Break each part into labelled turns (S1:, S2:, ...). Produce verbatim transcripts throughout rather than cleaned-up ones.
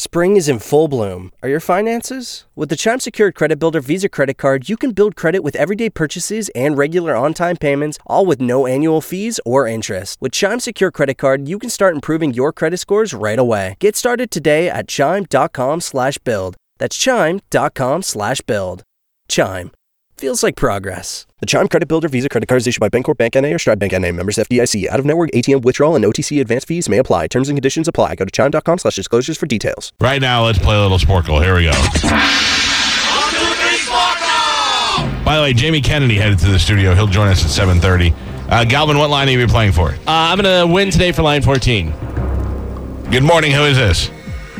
S1: Spring is in full bloom. Are your finances? With the Chime Secured Credit Builder Visa Credit Card, you can build credit with everyday purchases and regular on-time payments, all with no annual fees or interest. With Chime Secured Credit Card, you can start improving your credit scores right away. Get started today at chime.com slash build. That's chime.com slash build. Chime. Feels like progress. The Chime Credit Builder Visa Credit Card is issued by Bancorp Bank N A or Stride Bank N A, members F D I C. Out-of-network A T M withdrawal and O T C advance fees may apply. Terms and conditions apply. Go to chime.com slash disclosures for details.
S2: Right now, let's play a little Sporkle. Here we go. By the way, Jamie Kennedy headed to the studio. He'll join us at seven thirty. Uh, Galvin, what line are you playing for?
S3: Uh, I'm going to win today for line fourteen.
S2: Good morning. Who is this?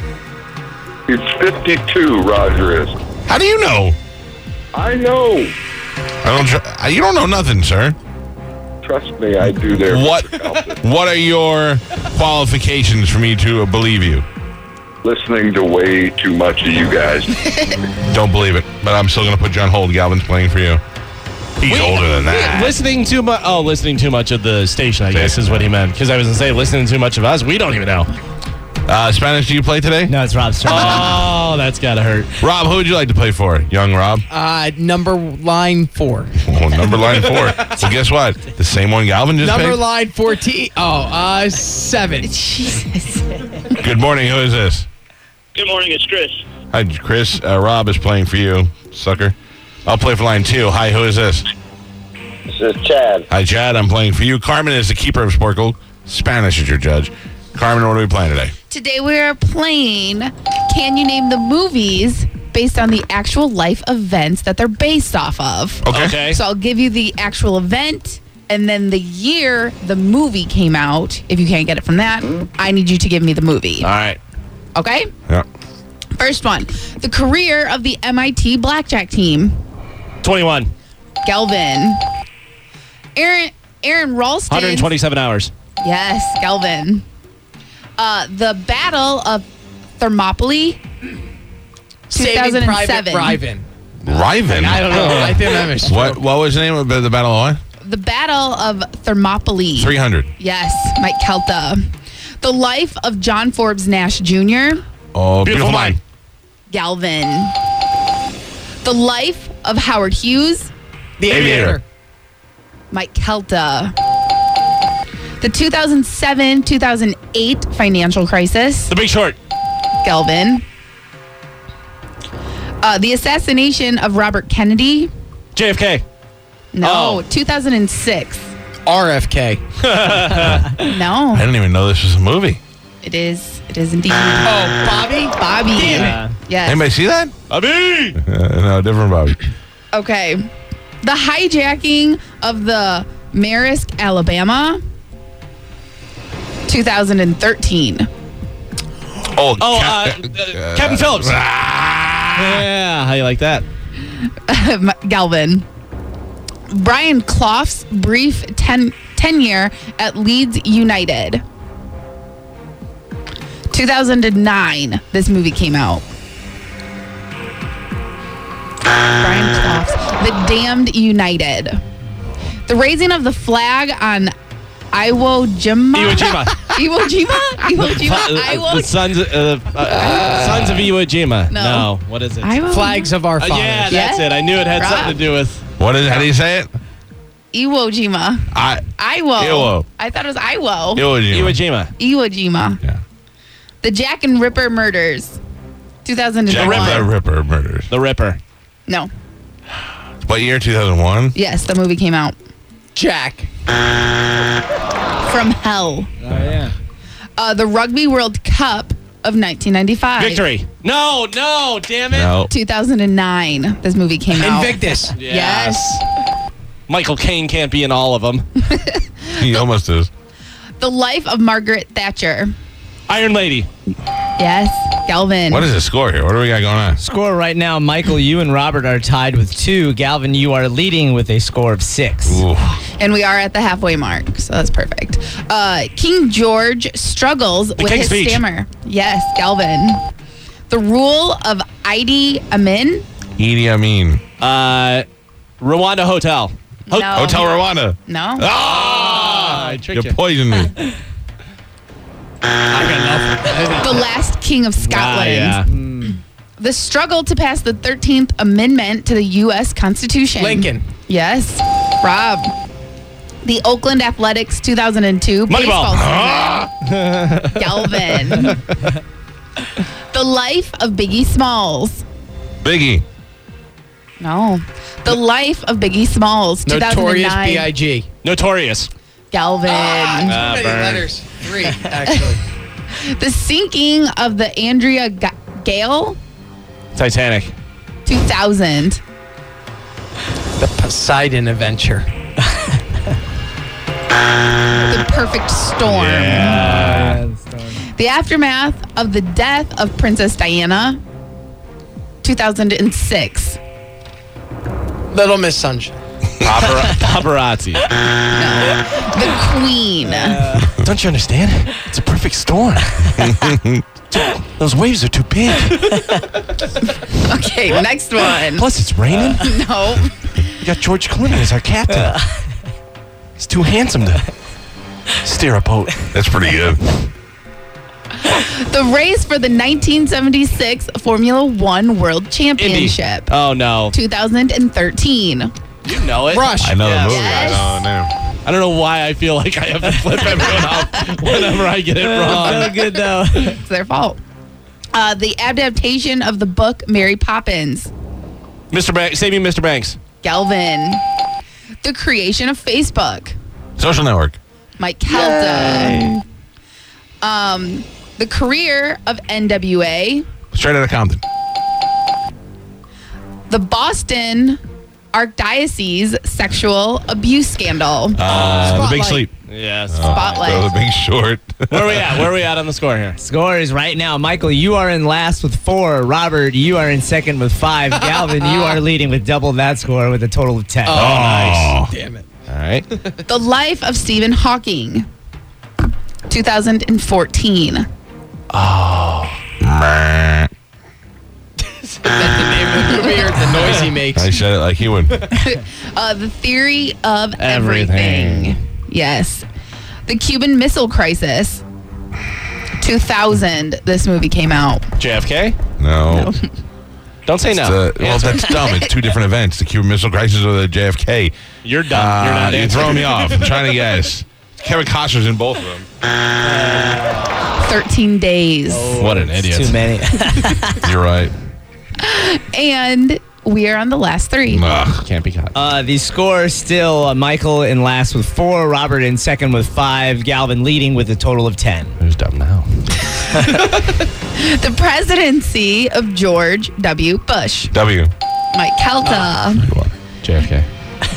S4: It's fifty-two, Roger is.
S2: How do you know?
S4: I know.
S2: I don't. Tr- you don't know nothing, sir.
S4: Trust me, I do there.
S2: What? What are your qualifications for me to believe you?
S4: Listening to way too much of you guys.
S2: Don't believe it, but I'm still going to put you on hold. Galvin's playing for you. He's
S3: Wait,
S2: older than that.
S3: Listening too much. Oh, listening too much of the station, I guess, is what he meant. Because I was going to say, listening too much of us, we don't even know.
S2: Uh, Spanish, do you play today?
S5: No, it's Rob's turn.
S3: Oh, that's got to hurt.
S2: Rob, who would you like to play for? Young Rob?
S5: Uh, number line four.
S2: Oh, number line four. Well, guess what? The same one Galvin just
S5: Number
S2: picked?
S5: line fourteen. Oh, uh, seven.
S6: Jesus.
S2: Good morning. Who is this?
S7: Good morning, it's Chris.
S2: Hi, Chris. Uh, Rob is playing for you, sucker. I'll play for line two. Hi, who is this?
S7: This is Chad.
S2: Hi, Chad. I'm playing for you. Carmen is the keeper of Sporkle. Spanish is your judge. Carmen, what are we playing today?
S6: Today we are playing Can You Name the Movies based on the actual life events that they're based off of.
S2: Okay.
S3: Okay.
S6: So I'll give you the actual event and then the year the movie came out. If you can't get it from that, I need you to give me the movie.
S3: All right.
S6: Okay?
S2: Yeah.
S6: First one. The career of the M I T Blackjack team.
S3: twenty-one.
S6: Galvin. Aaron Aaron Ralston.
S3: one hundred twenty-seven hours.
S6: Yes, Galvin. Uh, the Battle of Thermopylae.
S5: Saving Private
S6: two thousand seven.
S5: Riven.
S2: Riven?
S5: I don't know. I think I'm a
S2: What, what was the name of the battle of what?
S6: The Battle of Thermopylae.
S2: three hundred.
S6: Yes, Mike Kelta. The Life of John Forbes Nash Junior
S2: Oh, beautiful,
S3: Beautiful
S2: mind.
S3: mind.
S6: Galvin. The Life of Howard Hughes.
S5: The
S2: Aviator.
S5: Aviator.
S6: Mike Kelta. The two thousand seven two thousand eight financial crisis.
S3: The Big Short.
S6: Galvin. Uh, the assassination of Robert Kennedy.
S3: J F K.
S6: No,
S3: Oh.
S6: two thousand six.
S5: R F K.
S6: No,
S2: I didn't even know this was a movie.
S6: it is. It is indeed.
S5: Oh, Bobby?
S6: Bobby.
S3: Yeah.
S6: Yes.
S2: Anybody see that?
S3: Bobby.
S2: Uh, no, different Bobby.
S6: Okay. The hijacking of the Maersk, Alabama. two thousand thirteen.
S2: Oh,
S3: Oh,
S2: Cap-
S3: uh, uh, Captain Phillips. Yeah, how you like that?
S6: Galvin. Brian Clough's brief ten, tenure at Leeds United. two thousand nine, this movie came out. Brian Clough's The Damned United. The raising of the flag on Iwo Jima.
S3: Iwo Jima.
S6: Iwo Jima? Iwo Jima?
S3: Uh,
S6: Iwo
S3: the sons, uh, uh, sons of Iwo Jima.
S6: No.
S3: What is it?
S6: Iwo?
S5: Flags of our
S3: Uh,
S5: fathers.
S3: yeah, that's
S6: Yeah.
S3: it. I knew it had
S6: Rob.
S3: something to do with.
S2: What is? How do you say it?
S6: Iwo Jima.
S2: I.
S6: Iwo.
S2: Iwo.
S6: I thought it was Iwo.
S2: Iwo Jima.
S3: Iwo Jima.
S6: Iwo Jima.
S2: Yeah.
S6: The Jack and Ripper murders. two thousand one.
S2: Jack the Ripper murders.
S3: The Ripper.
S6: No.
S2: What year? two thousand one?
S6: Yes, the movie came out.
S5: Jack.
S6: From Hell.
S5: Oh, yeah.
S6: Uh, the Rugby World Cup of nineteen ninety-five.
S3: Victory. No, no, damn it.
S2: No.
S6: two thousand nine. This movie came out.
S5: Invictus.
S6: Yes.
S3: Michael Caine can't be in all of them.
S2: He almost is.
S6: The Life of Margaret Thatcher.
S3: Iron Lady.
S6: Yes. Galvin.
S2: What is the score here? What do we got going on?
S8: Score right now, Michael, you and Robert are tied with two. Galvin, you are leading with a score of six.
S2: Ooh.
S6: And we are at the halfway mark, so that's perfect. Uh, King George struggles with
S3: King's
S6: his
S3: Speech.
S6: stammer. Yes, Galvin. The Rule of Idi Amin.
S2: Idi Amin.
S3: Uh, Rwanda Hotel. Ho-
S6: No.
S2: Hotel Rwanda.
S6: No.
S3: Ah, I
S2: You
S3: tricked you.
S2: poisoned me.
S5: I got nothing.
S6: The last king of Scotland.
S3: Ah, yeah.
S6: The struggle to pass the thirteenth Amendment to the U S Constitution.
S5: Lincoln.
S6: Yes. Rob. The Oakland Athletics two thousand two
S3: Moneyball.
S6: baseball season. Galvin. The life of Biggie Smalls.
S2: Biggie.
S6: No. The life of Biggie Smalls.
S5: Notorious
S6: two thousand nine.
S5: B I G
S3: Notorious.
S6: Galvin.
S3: Ah,
S5: Many
S3: burn.
S5: letters. Three, actually.
S6: The sinking of the Andrea Ga- Gale.
S3: Titanic.
S6: two thousand.
S5: The Poseidon Adventure.
S6: The Perfect Storm. The aftermath of the death of Princess Diana. two thousand six.
S5: Little Miss Sunshine.
S3: Papara- paparazzi.
S6: The Queen.
S3: Don't you understand? It's a perfect storm. Those waves are too big.
S6: Okay, next one.
S3: Plus, it's raining.
S6: No.
S3: You got George Clooney as our captain. He's too handsome to steer a boat.
S2: That's pretty good.
S6: The race for the nineteen seventy-six Formula One World Championship.
S3: Oh, no.
S6: two thousand thirteen.
S3: You know it.
S5: Rush.
S2: I know
S3: Yes.
S2: the movie.
S6: Yes.
S2: I know now.
S3: I don't know why I feel like I have to flip everyone off whenever I get it
S8: So
S3: wrong.
S8: good, though.
S6: It's their fault. Uh, the adaptation of the book Mary Poppins.
S3: Mister Banks, save me, Mister Banks.
S6: Galvin. The creation of Facebook.
S2: Social Network.
S6: Mike Kelta. Um, the career of N W A.
S2: Straight out of Compton.
S6: The Boston Archdiocese sexual abuse scandal.
S2: Uh, the Big
S5: Spotlight.
S2: Sleep.
S3: Yes.
S6: Spotlight.
S2: Oh, the Big Short.
S3: Where are we at? Where are we at on the score here?
S8: Scores right now. Michael, you are in last with four. Robert, you are in second with five. Galvin, you are leading with double that score with a total of ten.
S3: Oh, nice.
S5: Damn it.
S3: All right.
S6: The Life of Stephen Hawking. two thousand fourteen.
S2: Meh.
S5: That's the name of the movie or the noise he makes.
S2: I said it like he would.
S6: Uh, the Theory of
S3: Everything.
S6: Everything. Yes. The Cuban Missile Crisis. two thousand, this movie came out.
S3: J F K?
S2: No.
S3: Don't say no.
S2: Uh, well,
S3: Answer.
S2: that's dumb. It's two different events: the Cuban Missile Crisis or the J F K.
S3: You're dumb.
S2: Uh,
S3: You're not
S2: you're
S3: answering.
S2: throwing me off. I'm trying to guess. Kevin Costner's in both of them.
S6: thirteen days.
S3: What an idiot.
S8: Too many.
S2: You're right.
S6: And we are on the last three.
S2: Ugh.
S3: Can't be caught.
S8: Uh, the score is still uh, Michael in last with four, Robert in second with five, Galvin leading with a total of ten.
S3: Who's dumb now?
S6: The presidency of George W. Bush.
S2: W.
S6: Mike Kelta.
S3: J F K.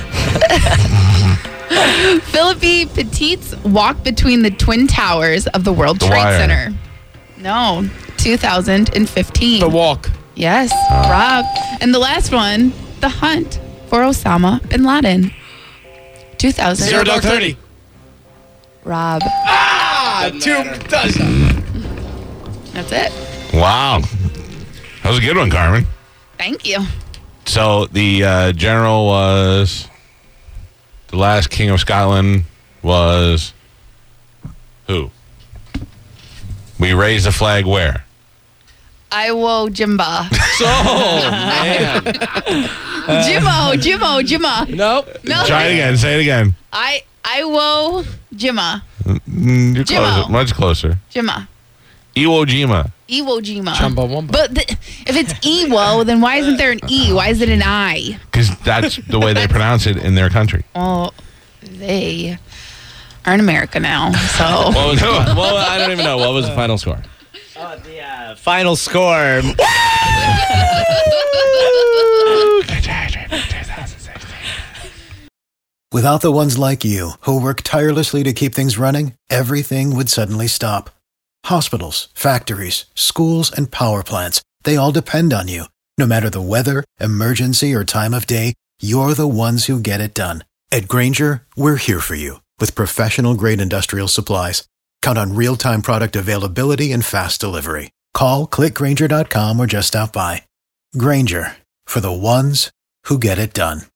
S6: Philippe Petit's walk between the Twin Towers of the World
S2: The
S6: Trade
S2: Wire.
S6: Center. No, two thousand fifteen.
S5: The Walk.
S6: Yes, Rob. And the last one, The Hunt for Osama bin Laden. two thousand.
S5: Zero Dark Thirty.
S6: Rob.
S5: Ah, two dozen.
S6: That's it.
S2: Wow. That was a good one, Carmen.
S6: Thank you.
S2: So the uh, general was the last king of Scotland was who? We raised the flag where?
S6: Iwo Jimba.
S3: Oh, man.
S6: Jimmo, Jimmo, Jimma.
S3: Nope.
S6: No.
S2: Try it again. Say it again.
S6: I Iwo Jimma.
S2: Mm, You're
S6: Jimmo.
S2: closer. Much closer.
S6: Jimma.
S2: Iwo Jima.
S6: Iwo Jima.
S5: Chumbawamba.
S6: But the, if it's Iwo, then why isn't there an E? Why is it an I?
S2: Because that's the way they pronounce it in their country.
S6: Well, they are in America now, so.
S3: What was, well, I don't even know. What was the final score?
S8: Uh, the uh, final score.
S9: Without the ones like you, who work tirelessly to keep things running, everything would suddenly stop. Hospitals, factories, schools, and power plants, they all depend on you. No matter the weather, emergency, or time of day, you're the ones who get it done. At Grainger, we're here for you with professional-grade industrial supplies. Count on real-time product availability and fast delivery. Call, click Grainger dot com, or just stop by. Grainger, for the ones who get it done.